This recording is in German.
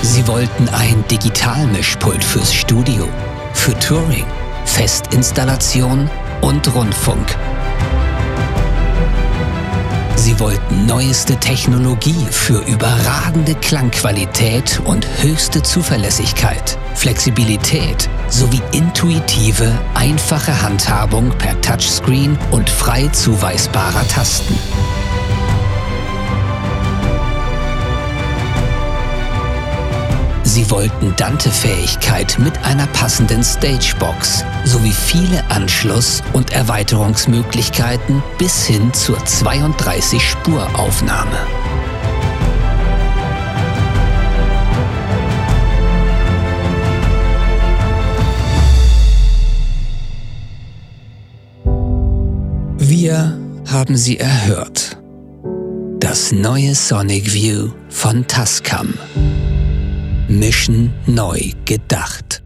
Sie wollten ein Digitalmischpult fürs Studio, für Touring, Festinstallation und Rundfunk. Sie wollten neueste Technologie für überragende Klangqualität und höchste Zuverlässigkeit, Flexibilität sowie intuitive, einfache Handhabung per Touchscreen und frei zuweisbarer Tasten. Sie wollten Dante-Fähigkeit mit einer passenden Stagebox sowie viele Anschluss- und Erweiterungsmöglichkeiten bis hin zur 32-Spur-Aufnahme. Wir haben sie erhört. Das neue Sonic View von Tascam. Mischen neu gedacht.